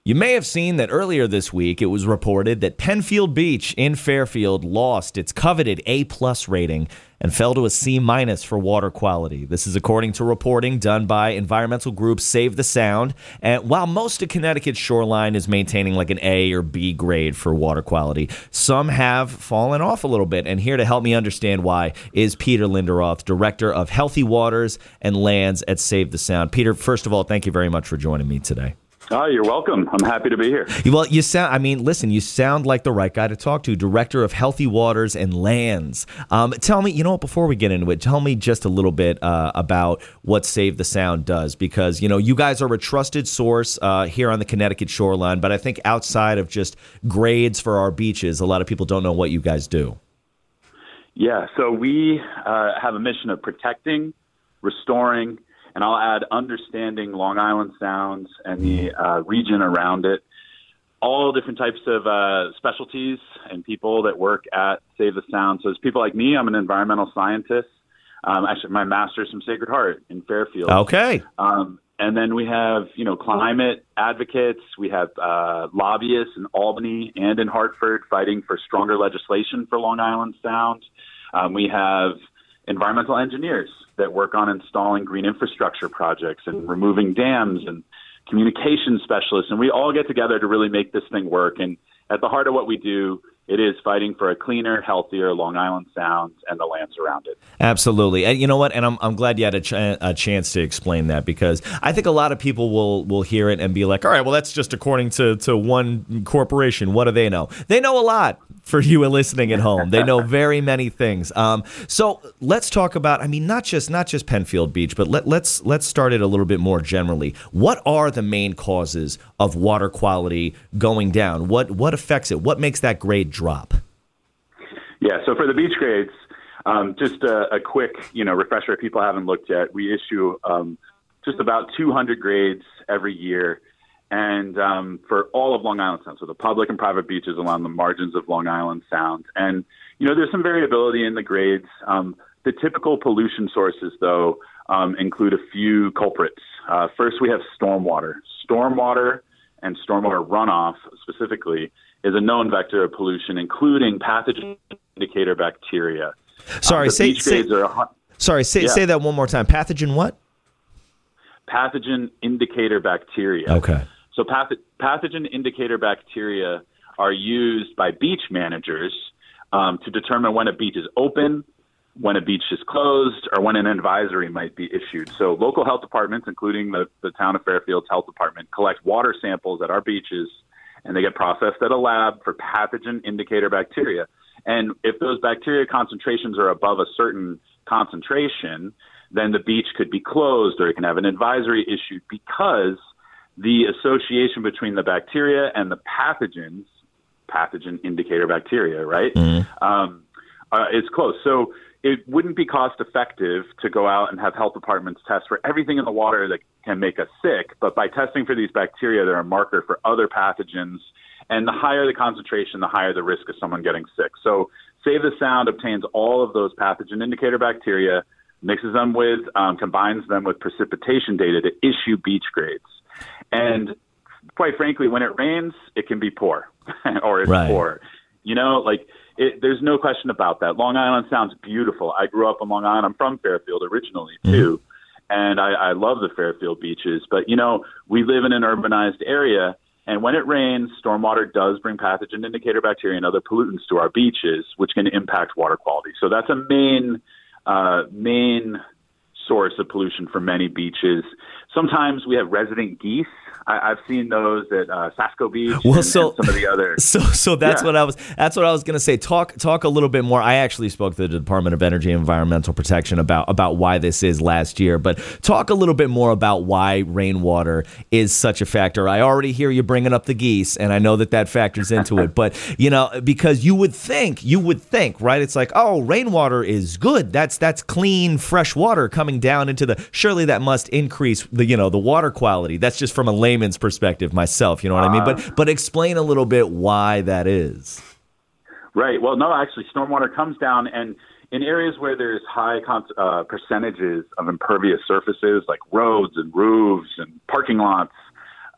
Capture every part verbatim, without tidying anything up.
You may have seen that earlier this week it was reported that Penfield Beach in Fairfield lost its coveted A-plus rating and fell to a C-minus for water quality. This is according to reporting done by environmental group Save the Sound. And while most of Connecticut's shoreline is maintaining like an A or B grade for water quality, some have fallen off a little bit. And here to help me understand why is Peter Linderoth, Director of Healthy Waters and Lands at Save the Sound. Peter, first of all, thank you very much for joining me today. Oh, you're welcome. I'm happy to be here. Well, you sound, I mean, listen, you sound like the right guy to talk to, Director of Healthy Waters and Lands. Um, tell me, you know what, before we get into it, tell me just a little bit uh, about what Save the Sound does, because, you know, you guys are a trusted source uh, here on the Connecticut shoreline, but I think outside of just grades for our beaches, a lot of people don't know what you guys do. Yeah, so we uh, have a mission of protecting, restoring, and I'll add understanding Long Island Sound and the uh, region around it, all different types of uh, specialties and people that work at Save the Sound. So there's people like me. I'm an environmental scientist. Um, actually, my master's from Sacred Heart in Fairfield. Okay. Um, and then we have, you know, climate advocates. We have uh, lobbyists in Albany and in Hartford fighting for stronger legislation for Long Island Sound. Um, we have environmental engineers that work on installing green infrastructure projects and removing dams, and communication specialists. And we all get together to really make this thing work. And at the heart of what we do, it is fighting for a cleaner, healthier Long Island Sound and the lands around it. Absolutely. And you know what? And I'm I'm glad you had a, ch- a chance to explain that, because I think a lot of people will will hear it and be like, all right, well, that's just according to, to one corporation. What do they know? They know a lot. For you listening at home, they know very many things. Um, so let's talk about, I mean, not just not just Penfield Beach, but let, let's let's start it a little bit more generally. What are the main causes of water quality going down? What what affects it? What makes that grade drop? Yeah, so for the beach grades, um, just a, a quick, you know, refresher if people haven't looked yet. We issue um, just about two hundred grades every year. And um, for all of Long Island Sound, so the public and private beaches along the margins of Long Island Sound. And, you know, there's some variability in the grades. Um, the typical pollution sources, though, um, include a few culprits. Uh, first, we have stormwater. Stormwater and stormwater runoff, specifically, is a known vector of pollution, including pathogen indicator bacteria. Sorry, um, say, say, are, sorry say, yeah. say that one more time. Pathogen what? Pathogen indicator bacteria. Okay. So path- pathogen indicator bacteria are used by beach managers um, to determine when a beach is open, when a beach is closed, or when an advisory might be issued. So local health departments, including the, the town of Fairfield's health department, collect water samples at our beaches, and they get processed at a lab for pathogen indicator bacteria. And if those bacteria concentrations are above a certain concentration, then the beach could be closed, or it can have an advisory issued, because the association between the bacteria and the pathogens, pathogen indicator bacteria, right, mm-hmm. um, uh, is close. So it wouldn't be cost effective to go out and have health departments test for everything in the water that can make us sick. But by testing for these bacteria, they're a marker for other pathogens. And the higher the concentration, the higher the risk of someone getting sick. So Save the Sound obtains all of those pathogen indicator bacteria, mixes them with, um, combines them with precipitation data to issue beach grades. And quite frankly, when it rains, it can be poor or it's right. poor. You know, like it, there's no question about that. Long Island Sound's beautiful. I grew up on Long Island. I'm from Fairfield originally, too. Mm-hmm. And I, I love the Fairfield beaches. But, you know, we live in an urbanized area. And when it rains, stormwater does bring pathogen indicator bacteria and other pollutants to our beaches, which can impact water quality. So that's a main, uh, main source of pollution for many beaches. Sometimes we have resident geese. I, I've seen those at uh, Sasko Beach well, and, so, and some of the others. So, so that's yeah. what I was. That's what I was going to say. Talk, talk a little bit more. I actually spoke to the Department of Energy and Environmental Protection about about why this is last year. But talk a little bit more about why rainwater is such a factor. I already hear you bringing up the geese, and I know that that factors into it. But you know, because you would think, you would think, right? It's like, oh, rainwater is good. That's that's clean, fresh water coming down into the. Surely that must increase the you know the water quality. That's just from a layman's perspective myself, you know what uh, I mean? But but explain a little bit why that is. Right. Well, no, actually, stormwater comes down, and in areas where there's high con- uh, percentages of impervious surfaces like roads and roofs and parking lots,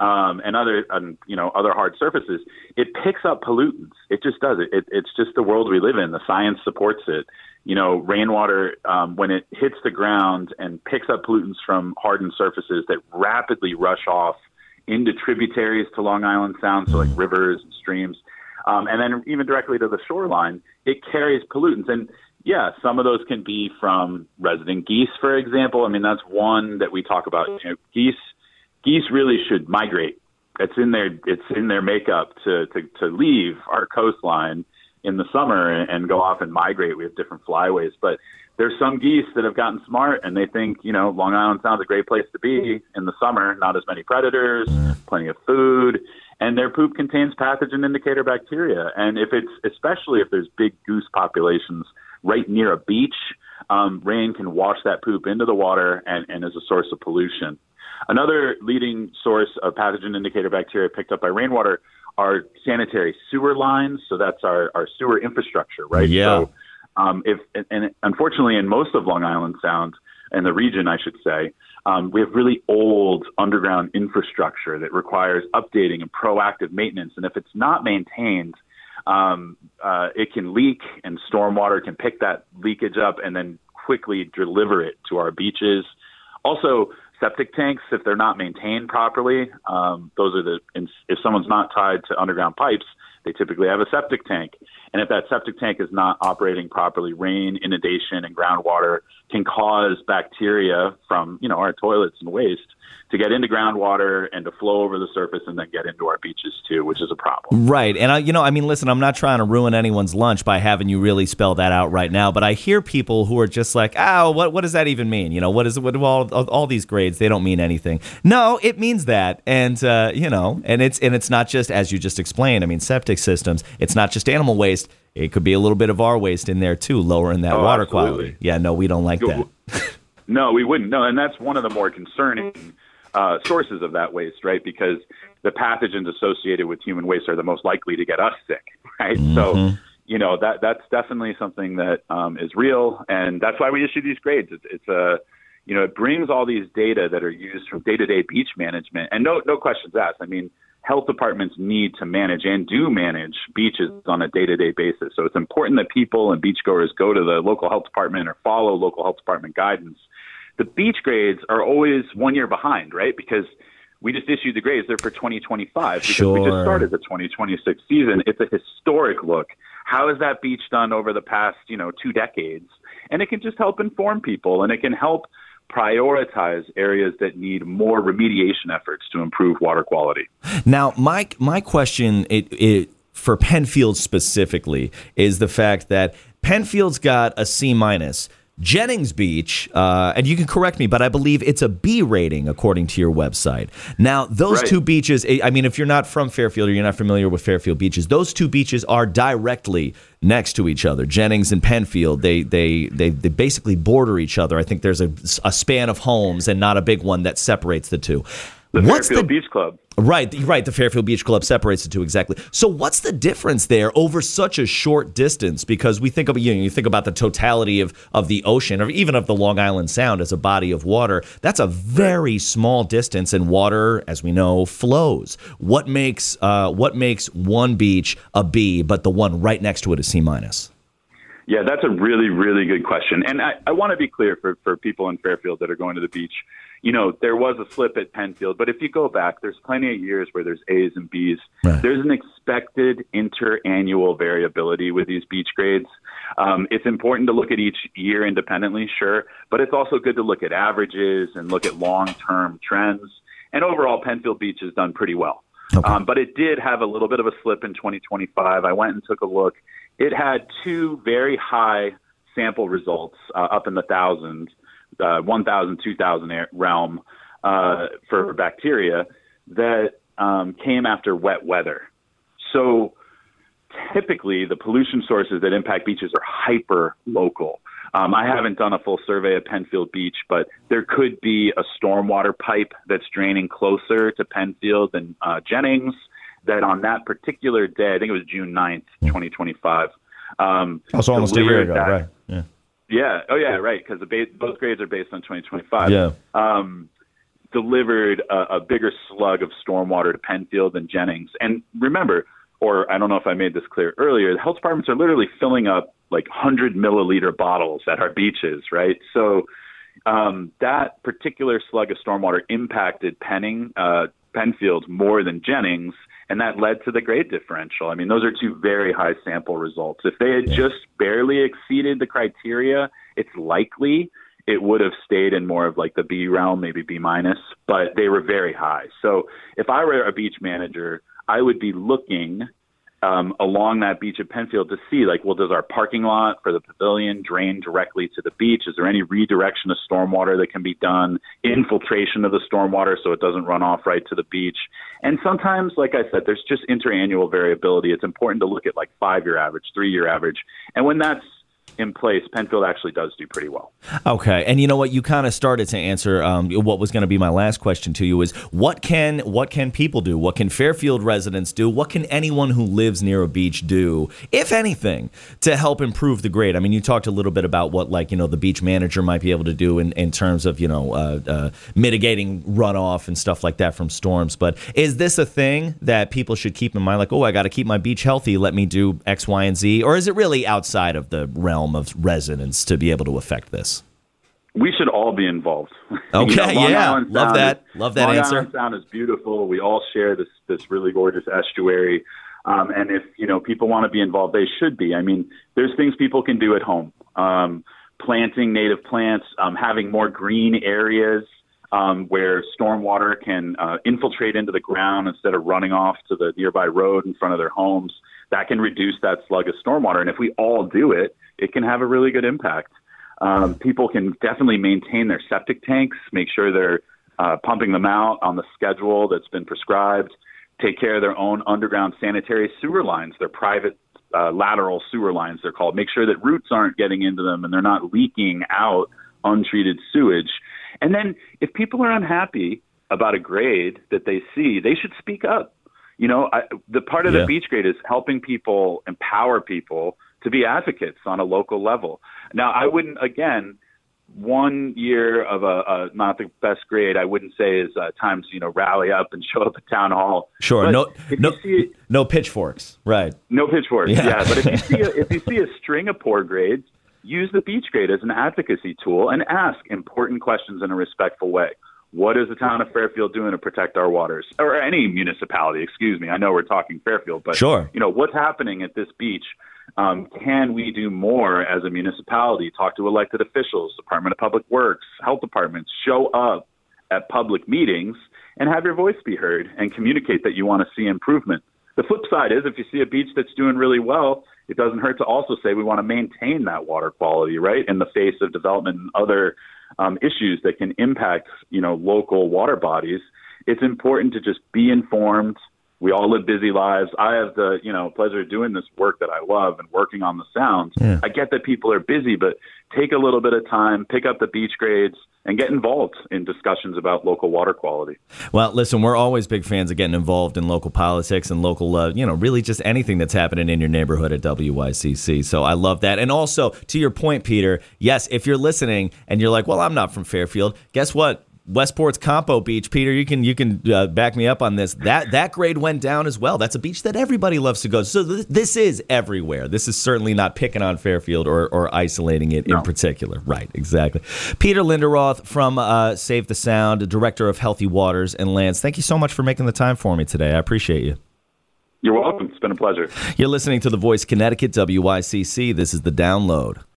um, and other, um, you know, other hard surfaces, it picks up pollutants. It just does it. it. It's just the world we live in. The science supports it. You know, rainwater, um, when it hits the ground and picks up pollutants from hardened surfaces that rapidly rush off into tributaries to Long Island Sound, so like rivers and streams, um, and then even directly to the shoreline, it carries pollutants. And yeah, some of those can be from resident geese, for example. I mean, that's one that we talk about. You know, geese, geese really should migrate. It's in their, it's in their makeup to, to, to leave our coastline in the summer and, and go off and migrate. We have different flyways, but there's some geese that have gotten smart and they think, you know, Long Island Sound's a great place to be in the summer. Not as many predators, plenty of food, and their poop contains pathogen indicator bacteria. And if it's, especially if there's big goose populations right near a beach, um, rain can wash that poop into the water and, and is a source of pollution. Another leading source of pathogen indicator bacteria picked up by rainwater are sanitary sewer lines. So that's our, our sewer infrastructure, right? Yeah. So, um, if, and unfortunately in most of Long Island Sound and the region, I should say, um, we have really old underground infrastructure that requires updating and proactive maintenance. And if it's not maintained, um, uh, it can leak, and stormwater can pick that leakage up and then quickly deliver it to our beaches. Also, septic tanks, if they're not maintained properly, um, those are the, if someone's not tied to underground pipes, they typically have a septic tank. And if that septic tank is not operating properly, rain, inundation, and groundwater can cause bacteria from, you know, our toilets and waste to get into groundwater and to flow over the surface and then get into our beaches too, which is a problem. Right. And, I, you know, I mean, listen, I'm not trying to ruin anyone's lunch by having you really spell that out right now, but I hear people who are just like, oh, what what does that even mean? You know, what is what do all, all these grades, they don't mean anything. No, it means that. And, uh, you know, and it's and it's not just, as you just explained, I mean, septic systems, it's not just animal waste. It could be a little bit of our waste in there too, lowering that oh, water absolutely. quality. Yeah, no, we don't like that. No, we wouldn't. No, and that's one of the more concerning uh, sources of that waste, right? Because the pathogens associated with human waste are the most likely to get us sick, right? Mm-hmm. So, you know, that that's definitely something that um, is real, and that's why we issue these grades. It's, it's a, you know, it brings all these data that are used from day-to-day beach management, and no, no questions asked. I mean, health departments need to manage and do manage beaches on a day-to-day basis. So it's important that people and beachgoers go to the local health department or follow local health department guidance. The beach grades are always one year behind, right? Because we just issued the grades. They're for twenty twenty-five because sure. we just started the twenty twenty-six season. It's a historic look. How has that beach done over the past, you know, two decades? And it can just help inform people, and it can help prioritize areas that need more remediation efforts to improve water quality. Now, Mike, my question it, it, for Penfield specifically is the fact that Penfield's got a C minus. Jennings Beach, uh, and you can correct me, but I believe it's a B rating according to your website. Now, those right. two beaches, I mean, if you're not from Fairfield or you're not familiar with Fairfield beaches, those two beaches are directly next to each other. Jennings and Penfield, they they they, they basically border each other. I think there's a, a span of homes and not a big one that separates the two. The What's Fairfield the, Beach Club. Right, right. The Fairfield Beach Club separates the two, exactly. So what's the difference there over such a short distance? Because we think of, you know, you think about the totality of, of the ocean or even of the Long Island Sound as a body of water. That's a very small distance, and water, as we know, flows. What makes uh, what makes one beach a B, but the one right next to it a C minus? Yeah, that's a really, really good question. And I, I want to be clear for, for people in Fairfield that are going to the beach. You know, there was a slip at Penfield, but if you go back, there's plenty of years where there's A's and B's. Right. There's an expected interannual variability with these beach grades. Um, it's important to look at each year independently, sure, but it's also good to look at averages and look at long-term trends. And overall, Penfield Beach has done pretty well. Okay. Um, but it did have a little bit of a slip in twenty twenty-five. I went and took a look. It had two very high sample results uh, up in the thousands. Uh, one thousand, two thousand realm uh, for bacteria that um, came after wet weather. So typically the pollution sources that impact beaches are hyper local. Um, I haven't done a full survey of Penfield Beach, but there could be a stormwater pipe that's draining closer to Penfield than uh, Jennings that on that particular day, I think it was June ninth, twenty twenty-five. Um, That's almost a year ago, that, right? Yeah. Yeah. Oh, yeah. Right. Because the base, both grades are based on twenty twenty-five. Yeah. Um, delivered a, a bigger slug of stormwater to Penfield than Jennings. And remember, or I don't know if I made this clear earlier, the health departments are literally filling up like one hundred milliliter bottles at our beaches, right? So um, that particular slug of stormwater impacted Penning, uh, Penfield more than Jennings, and that led to the grade differential. I mean, those are two very high sample results. If they had just barely exceeded the criteria, it's likely it would have stayed in more of like the B realm, maybe B minus, but they were very high. So if I were a beach manager, I would be looking um, along that beach at Penfield to see, like, well, does our parking lot for the pavilion drain directly to the beach? Is there any redirection of stormwater that can be done, infiltration of the stormwater so it doesn't run off right to the beach? And sometimes, like I said, there's just interannual variability. It's important to look at like five-year average, three-year average. And when that's in place, Penfield actually does do pretty well. Okay, and you know what? You kind of started to answer um, what was going to be my last question to you is what can what can people do? What can Fairfield residents do? What can anyone who lives near a beach do, if anything, to help improve the grade? I mean, you talked a little bit about what, like, you know, the beach manager might be able to do in, in terms of, you know, uh, uh, mitigating runoff and stuff like that from storms. But is this a thing that people should keep in mind? Like, oh, I got to keep my beach healthy. Let me do X, Y, and Z. Or is it really outside of the realm of residents to be able to affect this? We should all be involved. Okay, you know, Long yeah, Island love Sound that. Is, love that Long answer. Island Sound is beautiful. We all share this this really gorgeous estuary, um, and if you know people want to be involved, they should be. I mean, there's things people can do at home: um, planting native plants, um, having more green areas um, where stormwater can uh, infiltrate into the ground instead of running off to the nearby road in front of their homes. That can reduce that slug of stormwater, and if we all do it, it can have a really good impact. Um, people can definitely maintain their septic tanks, make sure they're uh, pumping them out on the schedule that's been prescribed, take care of their own underground sanitary sewer lines, their private uh, lateral sewer lines, they're called. Make sure that roots aren't getting into them and they're not leaking out untreated sewage. And then if people are unhappy about a grade that they see, they should speak up. You know, I, the part of Yeah. the beach grade is helping people, empower people to be advocates on a local level. Now, I wouldn't, again, one year of a, a not the best grade, I wouldn't say is uh, time to, you know, rally up and show up at town hall. Sure, But no, if no, you see, no pitchforks, right? no pitchforks, Yeah. yeah. But if you see a, if you see a string of poor grades, use the beach grade as an advocacy tool and ask important questions in a respectful way. What is the town of Fairfield doing to protect our waters? Or any municipality, excuse me. I know we're talking Fairfield, but Sure. you know, what's happening at this beach? Um, can we do more as a municipality? Talk to elected officials, Department of Public Works, health departments, show up at public meetings and have your voice be heard and communicate that you want to see improvement. The flip side is if you see a beach that's doing really well, it doesn't hurt to also say we want to maintain that water quality, right, in the face of development and other um, issues that can impact, you know, local water bodies. It's important to just be informed. We all live busy lives. I have the, you know, pleasure of doing this work that I love and working on the sound. Yeah. I get that people are busy, but take a little bit of time, pick up the beach grades, and get involved in discussions about local water quality. Well, listen, we're always big fans of getting involved in local politics and local, uh, you know, really just anything that's happening in your neighborhood at W Y C C. So I love that. And also, to your point, Peter, yes, if you're listening and you're like, well, I'm not from Fairfield, guess what? Westport's Campo Beach, Peter, you can you can uh, back me up on this. That that grade went down as well. That's a beach that everybody loves to go. So th- this is everywhere. This is certainly not picking on Fairfield or, or isolating it No. in particular. Right, exactly. Peter Linderoth from uh, Save the Sound, Director of Healthy Waters and Lands. Thank you so much for making the time for me today. I appreciate you. You're welcome. It's been a pleasure. You're listening to The Voice Connecticut, W Y C C. This is The Download.